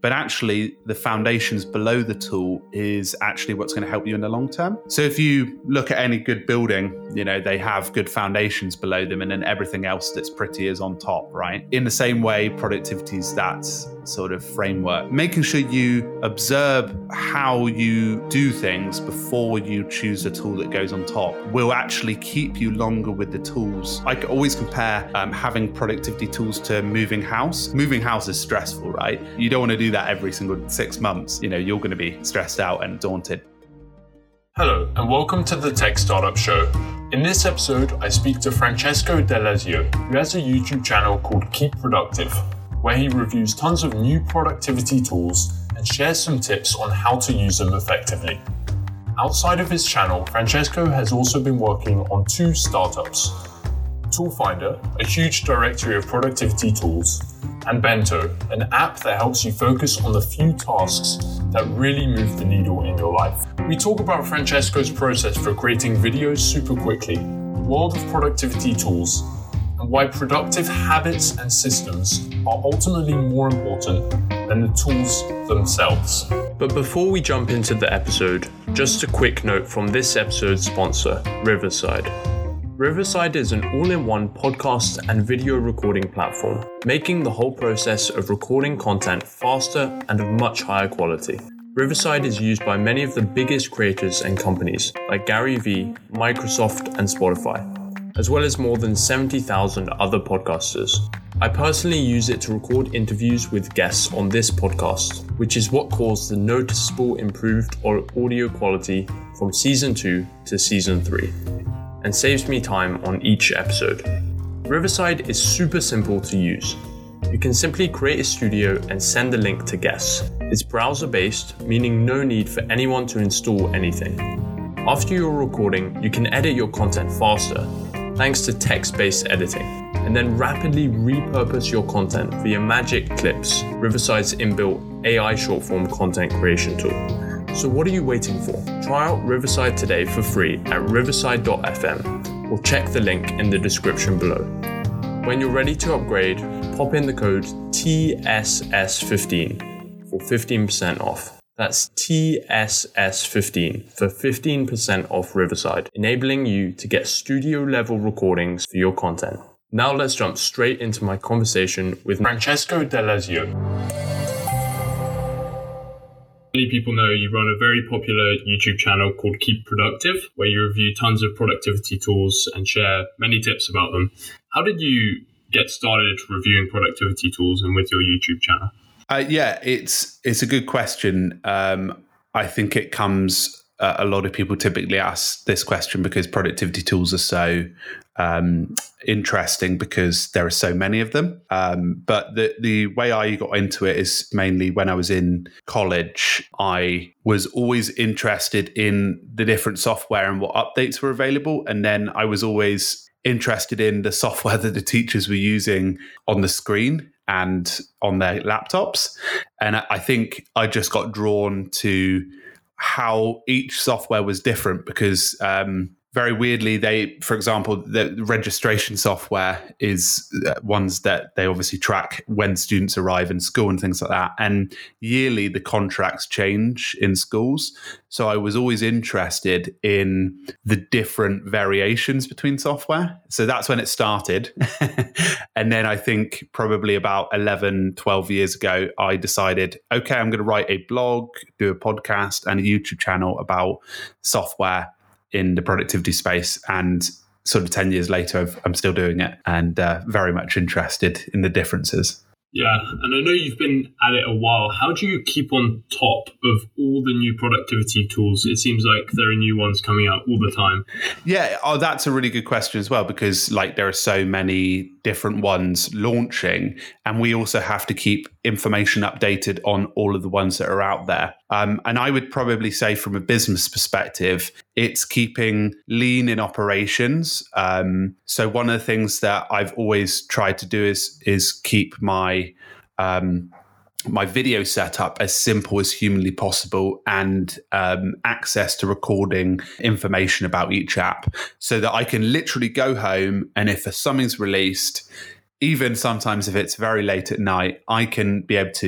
but actually the foundations below the tool is actually what's going to help you in the long term. So if you look at any good building, they have good foundations below them, and then everything else that's pretty is on top, right? In the same way, productivity is that sort of framework. Making sure you observe how you do things before you choose a tool that goes on top will actually keep you longer with the tools. I always compare having productivity tools to moving house. Moving house is stressful, right? You don't want to do that every single 6 months. You're going to be stressed out and daunted. Hello, and welcome to the Tech Startup Show. In this episode, I speak to Francesco Delezio, who has a YouTube channel called Keep Productive, where he reviews tons of new productivity tools and shares some tips on how to use them effectively. Outside of his channel, Francesco has also been working on 2 startups: Toolfinder, a huge directory of productivity tools, and Bento, an app that helps you focus on the few tasks that really move the needle in your life. We talk about Francesco's process for creating videos super quickly, the world of productivity tools, and why productive habits and systems are ultimately more important than the tools themselves. But before we jump into the episode, just a quick note from this episode's sponsor, Riverside. Riverside is an all-in-one podcast and video recording platform, making the whole process of recording content faster and of much higher quality. Riverside is used by many of the biggest creators and companies like Gary Vee, Microsoft, and Spotify, as well as more than 70,000 other podcasters. I personally use it to record interviews with guests on this podcast, which is what caused the noticeable improved audio quality from Season 2 to Season 3. And saves me time on each episode. Riverside is super simple to use. You can simply create a studio and send a link to guests. It's browser-based, meaning no need for anyone to install anything. After your recording, you can edit your content faster, thanks to text-based editing, and then rapidly repurpose your content via Magic Clips, Riverside's inbuilt AI short-form content creation tool. So what are you waiting for? Try out Riverside today for free at riverside.fm or check the link in the description below. When you're ready to upgrade, pop in the code TSS15 for 15% off. That's TSS15 for 15% off Riverside, enabling you to get studio level recordings for your content. Now let's jump straight into my conversation with Francesco Delezio. Many people know you run a very popular YouTube channel called Keep Productive, where you review tons of productivity tools and share many tips about them. How did you get started reviewing productivity tools and with your YouTube channel? It's a good question. I think it comes. A lot of people typically ask this question because productivity tools are so interesting because there are so many of them. But the way I got into it is mainly when I was in college. I was always interested in the different software and what updates were available. And then I was always interested in the software that the teachers were using on the screen and on their laptops. And I think I just got drawn to how each software was different because very weirdly, for example, the registration software is ones that they obviously track when students arrive in school and things like that. And yearly, the contracts change in schools. So I was always interested in the different variations between software. So that's when it started. And then I think probably about 11, 12 years ago, I decided, okay, I'm going to write a blog, do a podcast and a YouTube channel about software in the productivity space. And sort of 10 years later, I'm still doing it and very much interested in the differences. Yeah, and I know you've been at it a while. How do you keep on top of all the new productivity tools? It seems like there are new ones coming out all the time. Yeah, that's a really good question as well, because there are so many different ones launching, and we also have to keep information updated on all of the ones that are out there. And I would probably say from a business perspective, it's keeping lean in operations. So one of the things that I've always tried to do is keep my video setup as simple as humanly possible and access to recording information about each app so that I can literally go home and if something's released, even sometimes if it's very late at night, I can be able to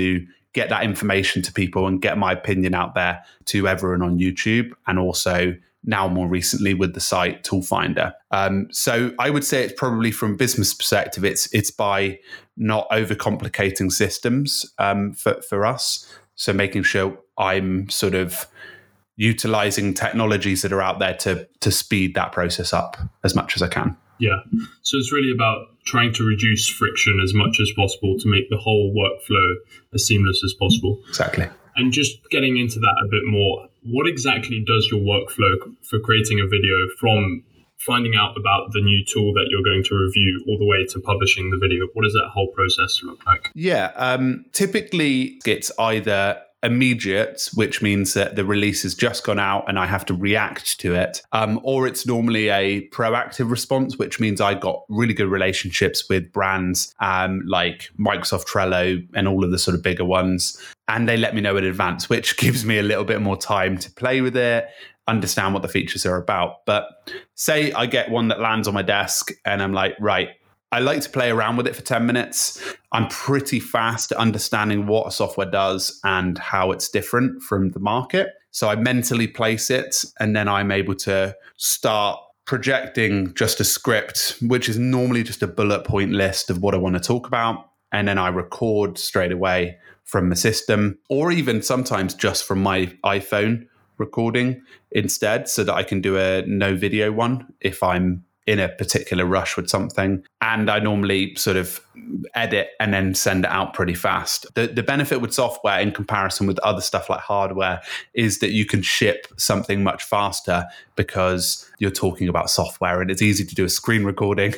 get that information to people and get my opinion out there to everyone on YouTube, and also now more recently with the site Toolfinder. So I would say it's probably from a business perspective, it's by not overcomplicating systems for us. So making sure I'm sort of utilizing technologies that are out there to speed that process up as much as I can. Yeah. So it's really about trying to reduce friction as much as possible to make the whole workflow as seamless as possible. Exactly. And just getting into that a bit more, what exactly does your workflow for creating a video, from finding out about the new tool that you're going to review all the way to publishing the video? What does that whole process look like? Yeah. Typically, it's either immediate, which means that the release has just gone out and I have to react to it, or it's normally a proactive response, which means I got really good relationships with brands like Microsoft Trello and all of the sort of bigger ones, and they let me know in advance, which gives me a little bit more time to play with it, understand what the features are about. But say I get one that lands on my desk and I'm like, right, I like to play around with it for 10 minutes. I'm pretty fast at understanding what a software does and how it's different from the market. So I mentally place it, and then I'm able to start projecting just a script, which is normally just a bullet point list of what I want to talk about. And then I record straight away from the system, or even sometimes just from my iPhone recording instead, so that I can do a no video one if I'm in a particular rush with something. And I normally sort of edit and then send it out pretty fast. The benefit with software in comparison with other stuff like hardware is that you can ship something much faster because you're talking about software, and it's easy to do a screen recording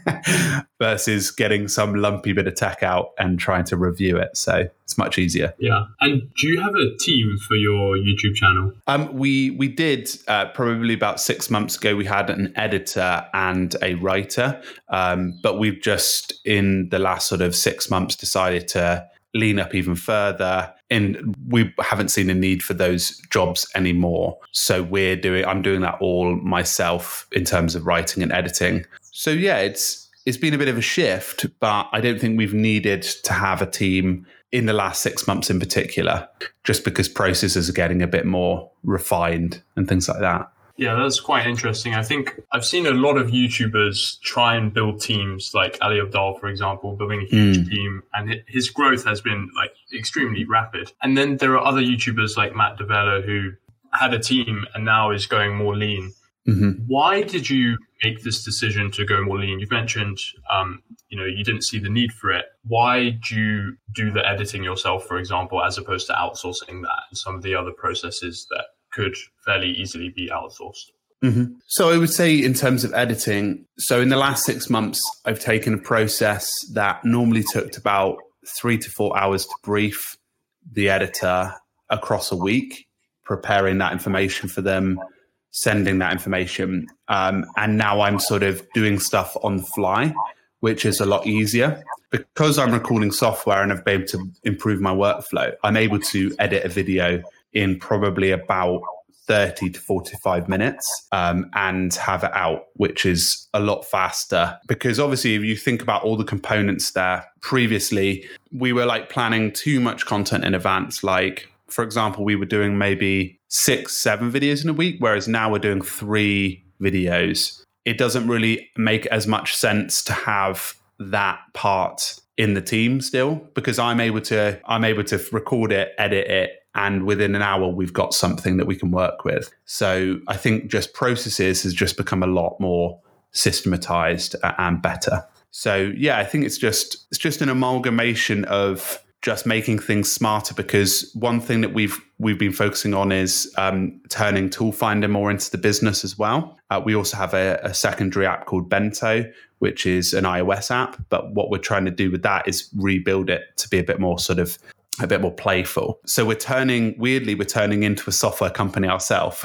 versus getting some lumpy bit of tech out and trying to review it. So it's much easier. Yeah. And do you have a team for your YouTube channel? We did probably about 6 months ago. We had an editor and a writer, but we've just in the last sort of 6 months decided to lean up even further, and we haven't seen a need for those jobs anymore. So I'm doing that all myself in terms of writing and editing. So yeah, it's been a bit of a shift, but I don't think we've needed to have a team in the last 6 months in particular, just because processes are getting a bit more refined and things like that. Yeah, that's quite interesting. I think I've seen a lot of YouTubers try and build teams, like Ali Abdaal, for example, building a huge team, and his growth has been like extremely rapid. And then there are other YouTubers like Matt D'Avella who had a team and now is going more lean. Mm-hmm. Why did you make this decision to go more lean? You've mentioned, you didn't see the need for it. Why do you do the editing yourself, for example, as opposed to outsourcing that and some of the other processes that could fairly easily be outsourced? Mm-hmm. So I would say in terms of editing, so in the last 6 months, I've taken a process that normally took about 3 to 4 hours to brief the editor across a week, preparing that information for them, sending that information. And now I'm sort of doing stuff on the fly, which is a lot easier. Because I'm recording software and I've been able to improve my workflow, I'm able to edit a video in probably about 30 to 45 minutes and have it out, which is a lot faster. Because obviously, if you think about all the components there, previously, we were like planning too much content in advance. Like, for example, we were doing maybe 6-7 videos in a week, whereas now we're doing 3 videos. It doesn't really make as much sense to have that part in the team still, because I'm able to record it, edit it, and within an hour we've got something that we can work with. So I think just processes has just become a lot more systematized and better. So yeah, I think it's just an amalgamation of just making things smarter, because one thing that we've been focusing on is turning Toolfinder more into the business as well. We also have a secondary app called Bento, which is an iOS app. But what we're trying to do with that is rebuild it to be a bit more playful. So we're turning into a software company ourselves,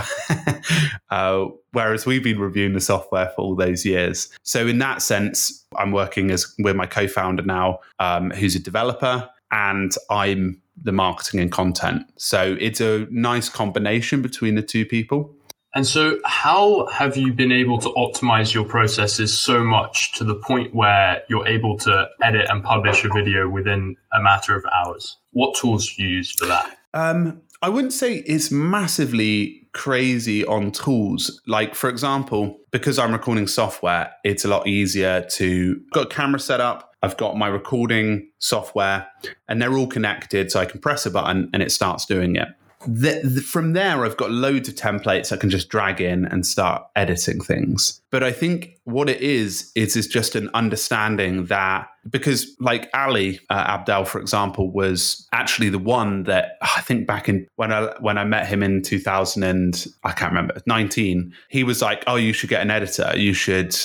whereas we've been reviewing the software for all those years. So in that sense, I'm working with my co-founder now, who's a developer, and I'm the marketing and content. So it's a nice combination between the two people. And so how have you been able to optimize your processes so much to the point where you're able to edit and publish a video within a matter of hours? What tools do you use for that? I wouldn't say it's massively crazy on tools. Like, for example, because I'm recording software, it's a lot easier to I've got a camera set up. I've got my recording software and they're all connected. So I can press a button and it starts doing it. From there, I've got loads of templates I can just drag in and start editing things. But I think what it is just an understanding that, because like Ali Abdaal, for example, was actually the one that I think back in when I met him in 2019, he was like, "Oh, you should get an editor. You should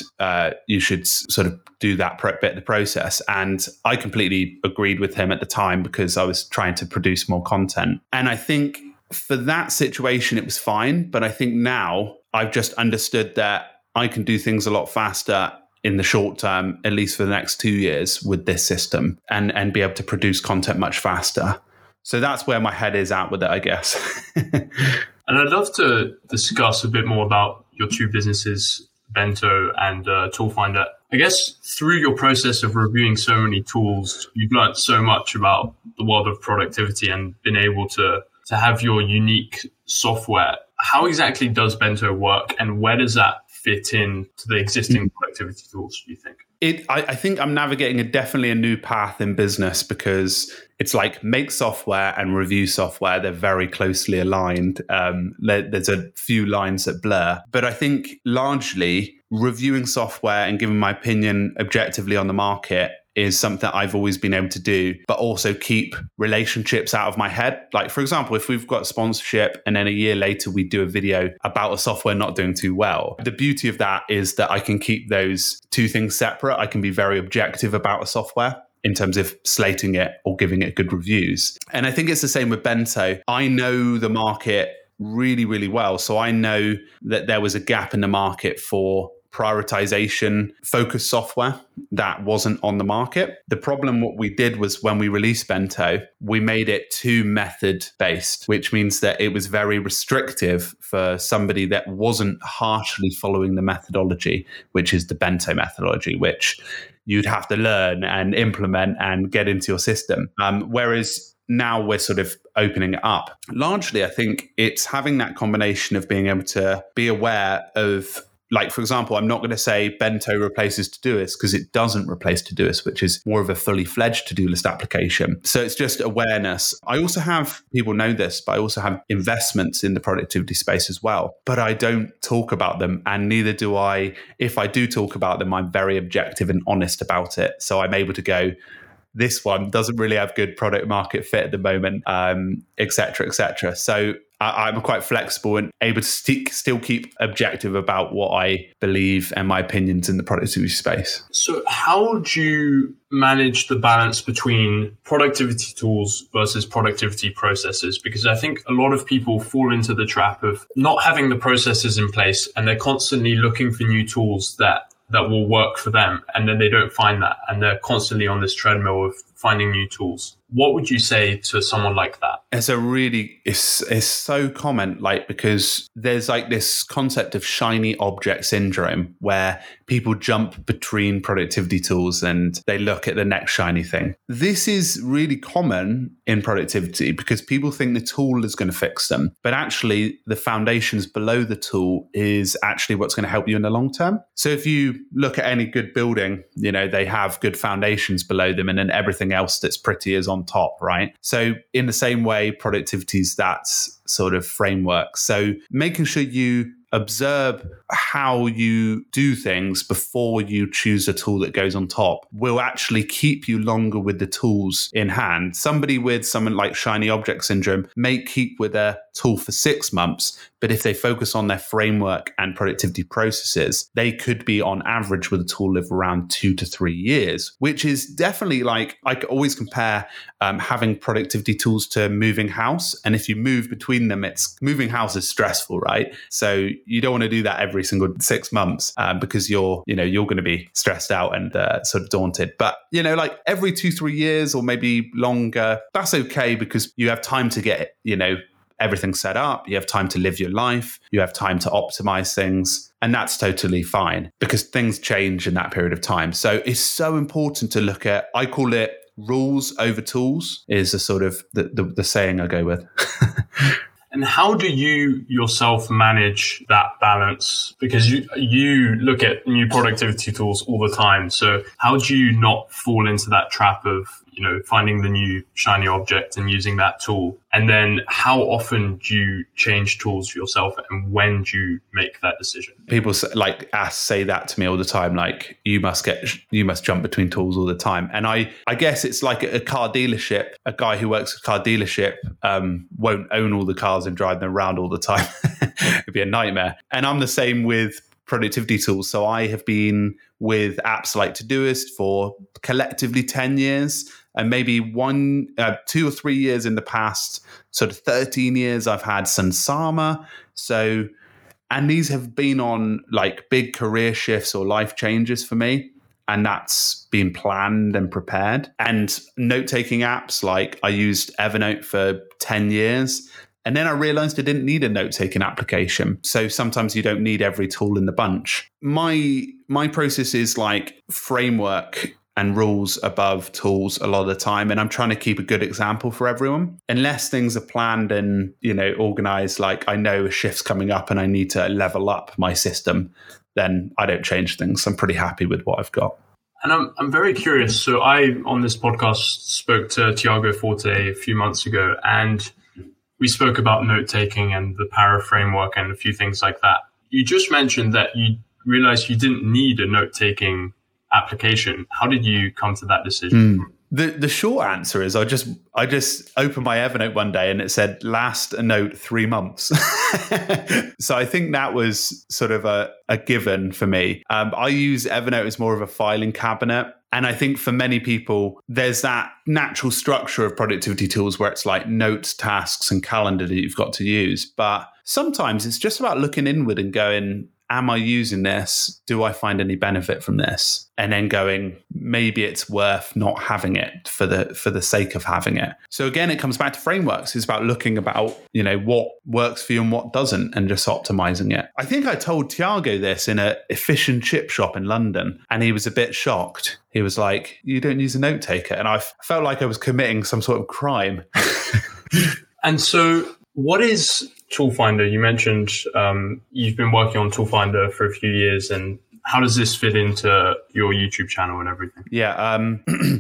sort of do that bit of the process." And I completely agreed with him at the time because I was trying to produce more content. And I think for that situation, it was fine. But I think now I've just understood that I can do things a lot faster in the short term, at least for the next 2 years with this system and be able to produce content much faster. So that's where my head is at with it, I guess. And I'd love to discuss a bit more about your two businesses, Bento and Toolfinder. I guess through your process of reviewing so many tools, you've learned so much about the world of productivity and been able to have your unique software. How exactly does Bento work and where does that fit in to the existing productivity tools, do you think? I think I'm navigating definitely a new path in business because it's like make software and review software. They're very closely aligned. There's a few lines that blur. But I think largely reviewing software and giving my opinion objectively on the market is something I've always been able to do, but also keep relationships out of my head. Like, for example, if we've got sponsorship and then a year later we do a video about a software not doing too well, the beauty of that is that I can keep those two things separate. I can be very objective about a software in terms of slating it or giving it good reviews. And I think it's the same with Bento. I know the market really, really well. So I know that there was a gap in the market for prioritization focused software that wasn't on the market. The problem, what we did was when we released Bento, we made it too method based, which means that it was very restrictive for somebody that wasn't harshly following the methodology, which is the Bento methodology, which you'd have to learn and implement and get into your system. Whereas now we're sort of opening it up. Largely, I think it's having that combination of being able to be aware of, like, for example, I'm not going to say Bento replaces Todoist because it doesn't replace Todoist, which is more of a fully fledged to-do list application. So it's just awareness. I also have, people know this, but I also have investments in the productivity space as well. But I don't talk about them, and neither do I. If I do talk about them, I'm very objective and honest about it. So I'm able to go, this one doesn't really have good product market fit at the moment, et cetera, et cetera. So I'm quite flexible and able to still keep objective about what I believe and my opinions in the productivity space. So how do you manage the balance between productivity tools versus productivity processes? Because I think a lot of people fall into the trap of not having the processes in place, and they're constantly looking for new tools that will work for them, and then they don't find that, and they're constantly on this treadmill of finding new tools. What would you say to someone like that? It's so common, like, because there's like this concept of shiny object syndrome where people jump between productivity tools and they look at the next shiny thing. This is really common in productivity because people think the tool is going to fix them, but actually the foundations below the tool is actually what's going to help you in the long term. So if you look at any good building, you know, they have good foundations below them, and then everything else that's pretty is on top, right? So in the same way, productivity is that sort of framework. So making sure you observe how you do things before you choose a tool that goes on top will actually keep you longer with the tools in hand. Somebody with something like shiny object syndrome may keep with a tool for 6 months, but if they focus on their framework and productivity processes, they could be on average with a tool of around 2 to 3 years, which is definitely, like, I always compare having productivity tools to moving house. And if you move between them, moving house is stressful, right? So you don't want to do that every single 6 months because you're going to be stressed out and sort of daunted. But, like every 2-3 years or maybe longer, that's okay because you have time to get, everything set up. You have time to live your life. You have time to optimize things. And that's totally fine because things change in that period of time. So it's so important to look at, I call it rules over tools is a sort of the saying I go with. And how do you yourself manage that balance? Because you look at new productivity tools all the time. So how do you not fall into that trap of, finding the new shiny object and using that tool? And then how often do you change tools for yourself and when do you make that decision? People say that to me all the time, like you must jump between tools all the time. And I guess it's like a car dealership. A guy who works at a car dealership won't own all the cars and drive them around all the time. It'd be a nightmare. And I'm the same with productivity tools. So I have been with apps like Todoist for collectively 10 years. And maybe 2 or 3 years in the past, sort of 13 years, I've had Sansama. And these have been on like big career shifts or life changes for me. And that's been planned and prepared. And note-taking apps, like I used Evernote for 10 years. And then I realized I didn't need a note-taking application. So sometimes you don't need every tool in the bunch. My process is like framework and rules above tools a lot of the time. And I'm trying to keep a good example for everyone. Unless things are planned and, organized, like I know a shift's coming up and I need to level up my system, then I don't change things. I'm pretty happy with what I've got. And I'm very curious. So I, on this podcast, spoke to Tiago Forte a few months ago, and we spoke about note-taking and the Para framework and a few things like that. You just mentioned that you realized you didn't need a note-taking application. How did you come to that decision? The short answer is I just opened my Evernote one day and it said last a note 3 months. So I think that was sort of a given for me. I use Evernote as more of a filing cabinet. And I think for many people, there's that natural structure of productivity tools where it's like notes, tasks, and calendar that you've got to use. But sometimes it's just about looking inward and going, am I using this? Do I find any benefit from this? And then going, maybe it's worth not having it for the sake of having it. So again, it comes back to frameworks. It's about looking about, what works for you and what doesn't, and just optimizing it. I think I told Tiago this in a fish and chip shop in London, and he was a bit shocked. He was like, you don't use a note taker. And I felt like I was committing some sort of crime. And so what is Toolfinder? You mentioned you've been working on Toolfinder for a few years, and how does this fit into your YouTube channel and everything? Yeah.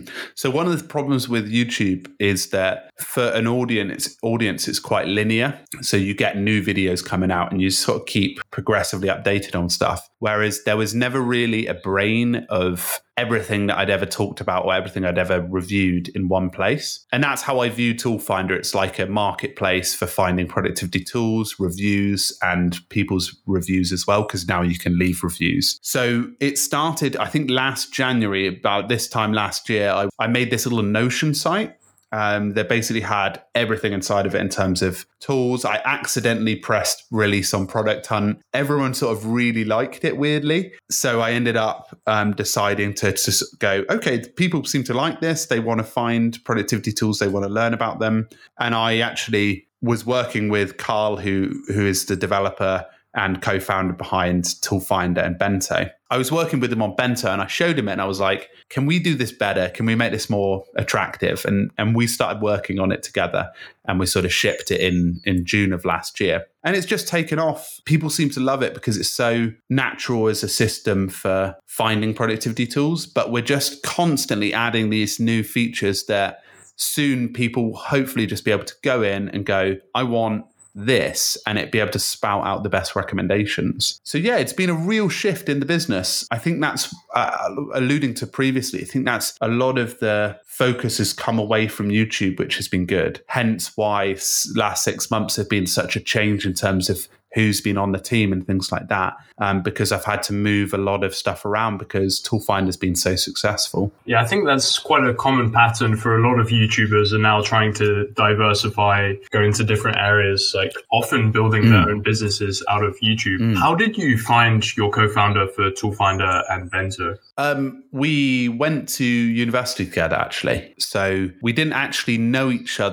So one of the problems with YouTube is that for an audience, it's quite linear. So you get new videos coming out and you sort of keep progressively updated on stuff. Whereas there was never really a brain of everything that I'd ever talked about or everything I'd ever reviewed in one place. And that's how I view Toolfinder. It's like a marketplace for finding productivity tools, reviews, and people's reviews as well, because now you can leave reviews. So it started, I think last January, about this time last year, I made this little Notion site. That basically had everything inside of it in terms of tools. I accidentally pressed release on Product Hunt. Everyone sort of really liked it, weirdly. So I ended up deciding to just go, okay, people seem to like this. They want to find productivity tools. They want to learn about them. And I actually was working with Carl, who is the developer and co-founder behind Toolfinder and Bento. I was working with him on Bento and I showed him it and I was like, can we do this better? Can we make this more attractive? And we started working on it together and we sort of shipped it in June of last year. And it's just taken off. People seem to love it because it's so natural as a system for finding productivity tools, but we're just constantly adding these new features that soon people will hopefully just be able to go in and go, I want this, and it be able to spout out the best recommendations. So yeah, it's been a real shift in the business. I think that's alluding to previously. I think that's a lot of the focus has come away from YouTube, which has been good. Hence why last 6 months have been such a change in terms of who's been on the team and things like that, because I've had to move a lot of stuff around because Toolfinder's been so successful. Yeah, I think that's quite a common pattern for a lot of YouTubers are now trying to diversify, go into different areas, like often building their own businesses out of YouTube. How did you find your co-founder for Toolfinder and Bento? We went to university together, actually. So we didn't actually know each other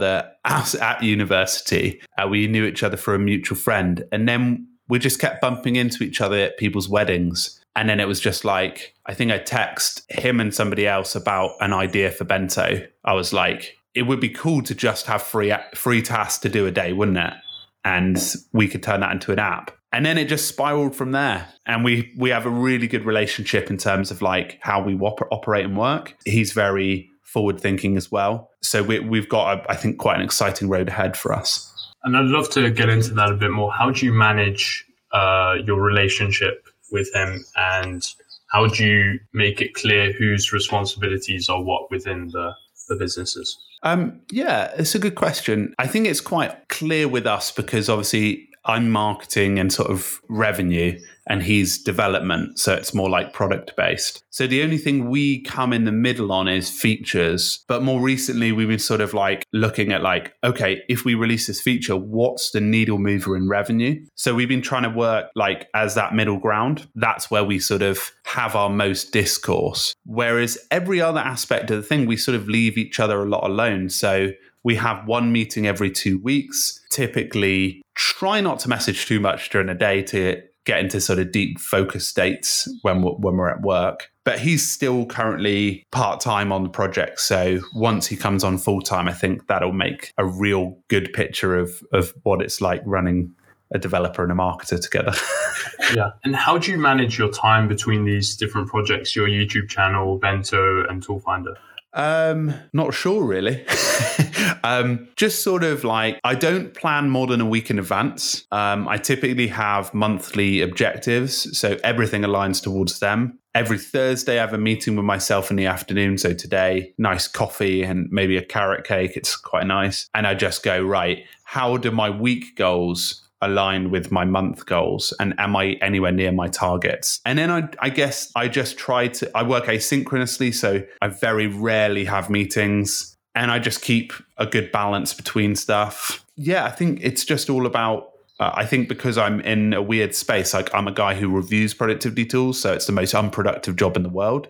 us at university. We knew each other through a mutual friend. And then we just kept bumping into each other at people's weddings. And then it was just like, I think I text him and somebody else about an idea for Bento. I was like, it would be cool to just have free tasks to do a day, wouldn't it? And we could turn that into an app. And then it just spiraled from there. And we have a really good relationship in terms of like how we operate and work. He's very forward thinking as well. So we've got, I think, quite an exciting road ahead for us. And I'd love to get into that a bit more. How do you manage your relationship with him, and how do you make it clear whose responsibilities are what within the businesses? Yeah, it's a good question. I think it's quite clear with us because obviously I'm marketing and sort of revenue and he's development. So it's more like product based. So the only thing we come in the middle on is features. But more recently, we've been sort of like looking at like, okay, if we release this feature, what's the needle mover in revenue? So we've been trying to work like as that middle ground. That's where we sort of have our most discourse. Whereas every other aspect of the thing, we sort of leave each other a lot alone. So we have one meeting every 2 weeks. Typically, try not to message too much during the day to get into sort of deep focus states when we're at work. But he's still currently part-time on the project. So once he comes on full-time, I think that'll make a real good picture of what it's like running a developer and a marketer together. Yeah. And how do you manage your time between these different projects, your YouTube channel, Bento and Toolfinder? Not sure really. Just sort of like, I don't plan more than a week in advance. I typically have monthly objectives, so everything aligns towards them. Every Thursday, I have a meeting with myself in the afternoon. So today, nice coffee and maybe a carrot cake. It's quite nice. And I just go, right, how do my week goals align with my month goals, and am I anywhere near my targets? And then I guess I just try to, I work asynchronously, so I very rarely have meetings, and I just keep a good balance between stuff. Yeah, I think it's just all about, I think because I'm in a weird space, like I'm a guy who reviews productivity tools, so it's the most unproductive job in the world.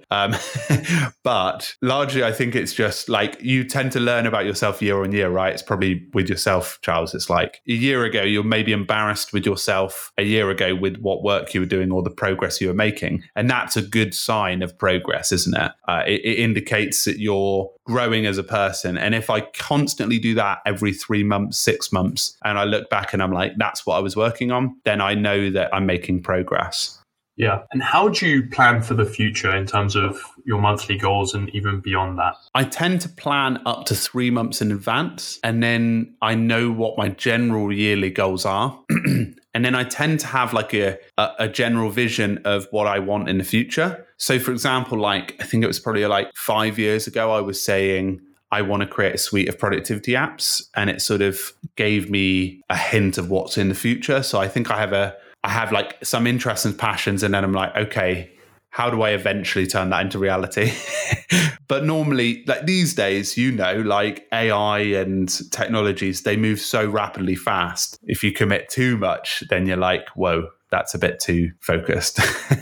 But largely, I think it's just like you tend to learn about yourself year on year, right? It's probably with yourself, Charles. It's like a year ago, you're maybe embarrassed with yourself a year ago with what work you were doing or the progress you were making. And that's a good sign of progress, isn't it? It indicates that you're growing as a person. And if I constantly do that every 3 months, 6 months, and I look back and I'm like, that's what I was working on, then I know that I'm making progress. Yeah. And how do you plan for the future in terms of your monthly goals and even beyond that? I tend to plan up to 3 months in advance, and then I know what my general yearly goals are. And then I tend to have like a general vision of what I want in the future. So for example, like I think it was probably like 5 years ago, I was saying, I want to create a suite of productivity apps, and it sort of gave me a hint of what's in the future. So I think I have like some interests and passions, and then I'm like, okay, how do I eventually turn that into reality? But normally, like these days, like AI and technologies, they move so rapidly fast. If you commit too much, then you're like, whoa, that's a bit too focused.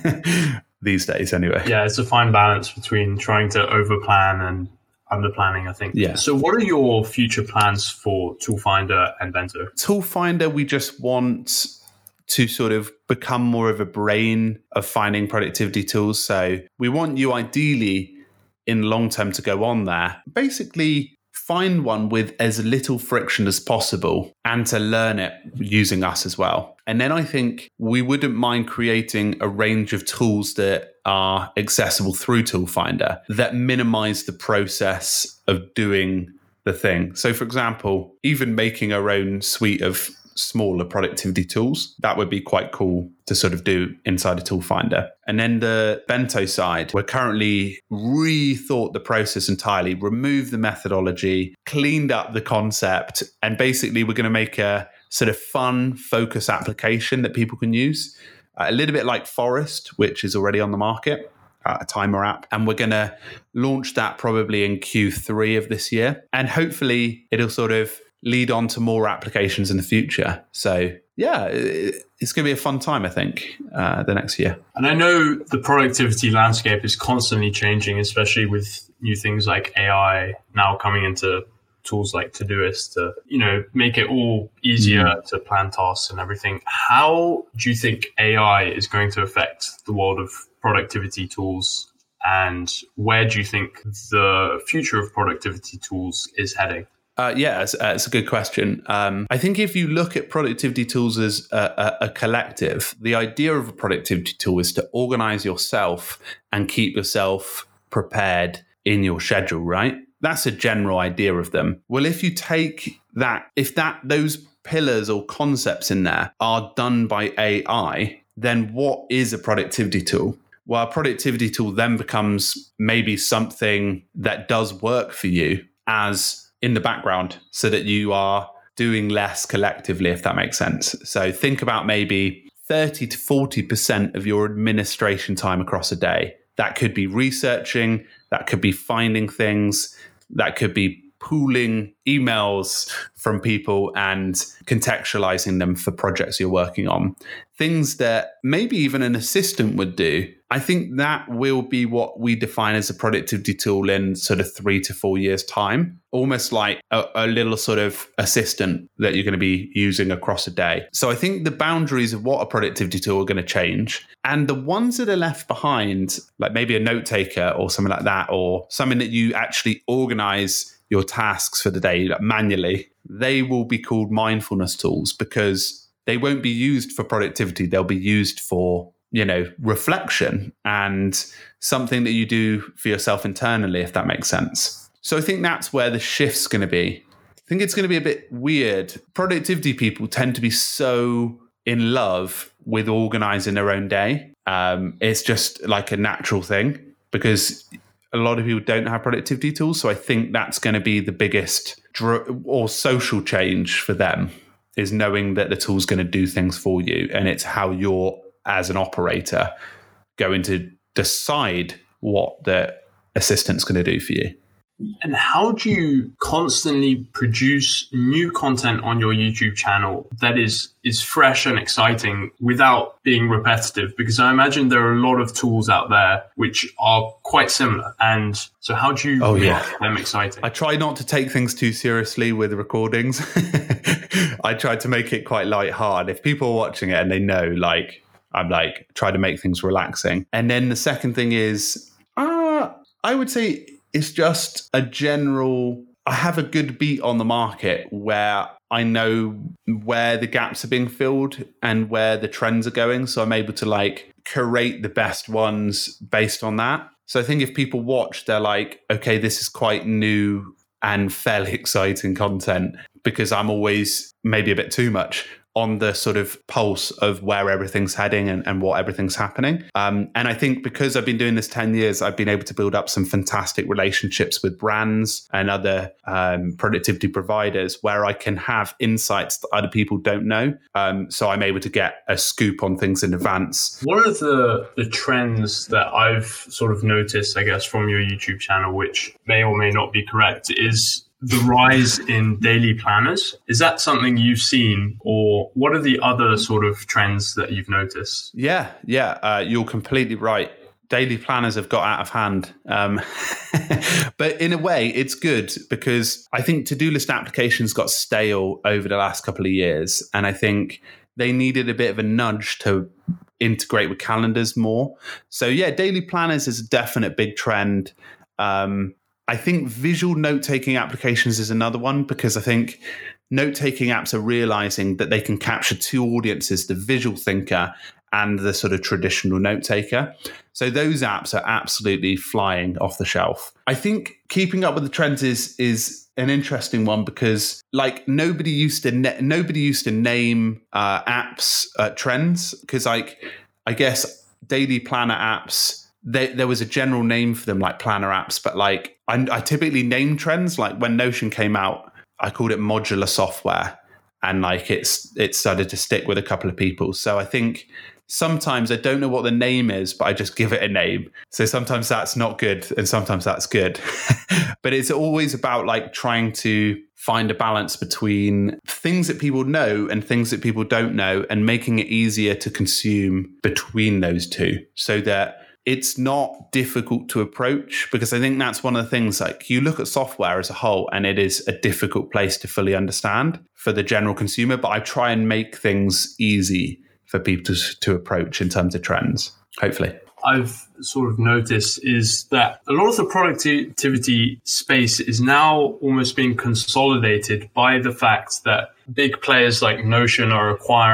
These days, anyway. Yeah, it's a fine balance between trying to overplan and under-planning, I think. Yeah. So what are your future plans for Toolfinder and Bento? Toolfinder, we just want to sort of become more of a brain of finding productivity tools. So we want you ideally in long term to go on there. Basically, find one with as little friction as possible and to learn it using us as well. And then I think we wouldn't mind creating a range of tools that are accessible through Toolfinder that minimize the process of doing the thing. So for example, even making our own suite of smaller productivity tools, that would be quite cool to sort of do inside a Toolfinder. And then the Bento side, we're currently rethought the process entirely, removed the methodology, cleaned up the concept, and basically we're going to make a sort of fun focus application that people can use, a little bit like Forest, which is already on the market, a timer app. And we're going to launch that probably in Q3 of this year. And hopefully it'll sort of lead on to more applications in the future. So yeah, it's going to be a fun time, I think, the next year. And I know the productivity landscape is constantly changing, especially with new things like AI now coming into tools like Todoist to, make it all easier to plan tasks and everything. How do you think AI is going to affect the world of productivity tools? And where do you think the future of productivity tools is heading? It's a good question. I think if you look at productivity tools as a collective, the idea of a productivity tool is to organize yourself and keep yourself prepared in your schedule, right? That's a general idea of them. Well, if you take that, those pillars or concepts in there are done by AI, then what is a productivity tool? Well, a productivity tool then becomes maybe something that does work for you as in the background so that you are doing less collectively, if that makes sense. So think about maybe 30 to 40% of your administration time across a day. That could be researching, that could be finding things, that could be pooling emails from people and contextualizing them for projects you're working on. Things that maybe even an assistant would do. I think that will be what we define as a productivity tool in sort of 3 to 4 years' time. Almost like a little sort of assistant that you're going to be using across a day. So I think the boundaries of what a productivity tool are going to change. And the ones that are left behind, like maybe a note taker or something like that, or something that you actually organize your tasks for the day manually, they will be called mindfulness tools because they won't be used for productivity. They'll be used for, reflection and something that you do for yourself internally, if that makes sense. So I think that's where the shift's going to be. I think it's going to be a bit weird. Productivity people tend to be so in love with organizing their own day. It's just like a natural thing because a lot of people don't have productivity tools. So I think that's going to be the biggest or social change for them, is knowing that the tool's going to do things for you. And it's how you're, as an operator, going to decide what the assistant's going to do for you. And how do you constantly produce new content on your YouTube channel that is fresh and exciting without being repetitive? Because I imagine there are a lot of tools out there which are quite similar. And so how do you make them exciting? I try not to take things too seriously with recordings. I try to make it quite lighthearted. If people are watching it and they know, I'm try to make things relaxing. And then the second thing is, I would say, it's just a general, I have a good beat on the market where I know where the gaps are being filled and where the trends are going. So I'm able to curate the best ones based on that. So I think if people watch, they're like, okay, this is quite new and fairly exciting content, because I'm always maybe a bit too much on the sort of pulse of where everything's heading and what everything's happening. And I think because I've been doing this 10 years, I've been able to build up some fantastic relationships with brands and other productivity providers where I can have insights that other people don't know. So I'm able to get a scoop on things in advance. One of the trends that I've sort of noticed, I guess, from your YouTube channel, which may or may not be correct, is the rise in daily planners. Is that something you've seen, or what are the other sort of trends that you've noticed? Yeah. You're completely right. Daily planners have got out of hand. But in a way, it's good because I think to-do list applications got stale over the last couple of years. And I think they needed a bit of a nudge to integrate with calendars more. So yeah, daily planners is a definite big trend. I think visual note-taking applications is another one, because I think note-taking apps are realizing that they can capture two audiences, the visual thinker and the sort of traditional note-taker. So those apps are absolutely flying off the shelf. I think keeping up with the trends is an interesting one, because nobody used to name apps trends, because I guess daily planner apps, there was a general name for them, like planner apps, but I typically name trends. Like when Notion came out, I called it modular software, and it started to stick with a couple of people. So I think sometimes I don't know what the name is, but I just give it a name. So sometimes that's not good and sometimes that's good. But it's always about trying to find a balance between things that people know and things that people don't know, and making it easier to consume between those two, so that it's not difficult to approach, because I think that's one of the things, like, you look at software as a whole and it is a difficult place to fully understand for the general consumer, but I try and make things easy for people to approach in terms of trends, hopefully. I've sort of noticed is that a lot of the productivity space is now almost being consolidated by the fact that big players like Notion are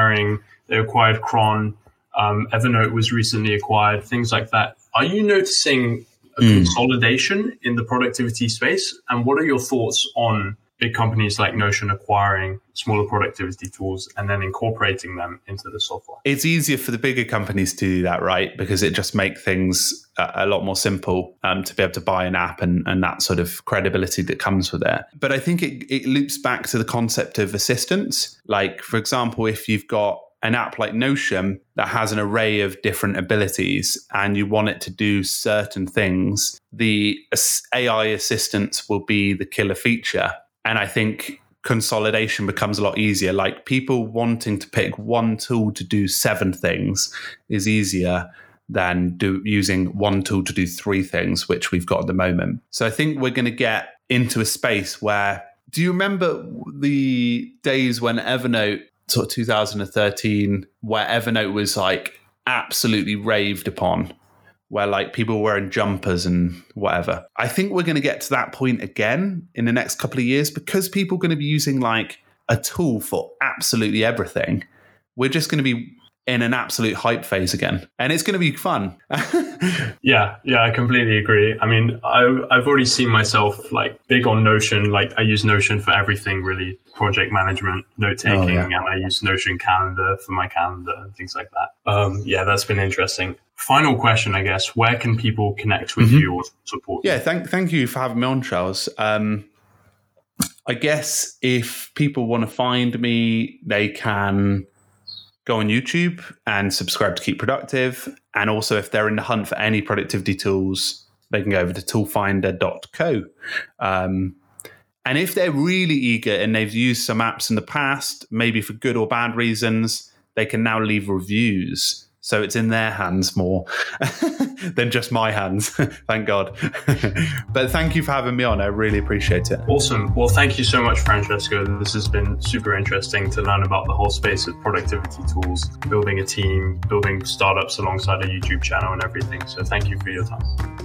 they acquired Cron, Evernote was recently acquired, things like that. Are you noticing a consolidation in the productivity space? And what are your thoughts on big companies like Notion acquiring smaller productivity tools and then incorporating them into the software? It's easier for the bigger companies to do that, right? Because it just makes things a lot more simple to be able to buy an app and that sort of credibility that comes with it. But I think it loops back to the concept of assistance. Like, for example, if you've got an app like Notion that has an array of different abilities and you want it to do certain things, the AI assistance will be the killer feature. And I think consolidation becomes a lot easier. Like, people wanting to pick one tool to do 7 things is easier than using one tool to do 3 things, which we've got at the moment. So I think we're going to get into a space where, do you remember the days when Evernote, sort of 2013, where Evernote was like absolutely raved upon, where like people were wearing jumpers and whatever? I think we're going to get to that point again in the next couple of years, because people are going to be using like a tool for absolutely everything. We're just going to be in an absolute hype phase again, and it's going to be fun. Yeah, I completely agree. I mean, I've already seen myself like big on Notion. Like, I use Notion for everything, really. Project management, note taking, and I use Notion Calendar for my calendar and things like that. Yeah, that's been interesting. Final question, I guess. Where can people connect with you or support you? Yeah, thank you for having me on, Charles. I guess if people want to find me, they can go on YouTube and subscribe to Keep Productive. And also, if they're in the hunt for any productivity tools, they can go over to toolfinder.co. And if they're really eager and they've used some apps in the past, maybe for good or bad reasons, they can now leave reviews. So it's in their hands more than just my hands. Thank God. But thank you for having me on. I really appreciate it. Awesome. Well, thank you so much, Francesco. This has been super interesting to learn about the whole space of productivity tools, building a team, building startups alongside a YouTube channel and everything. So thank you for your time.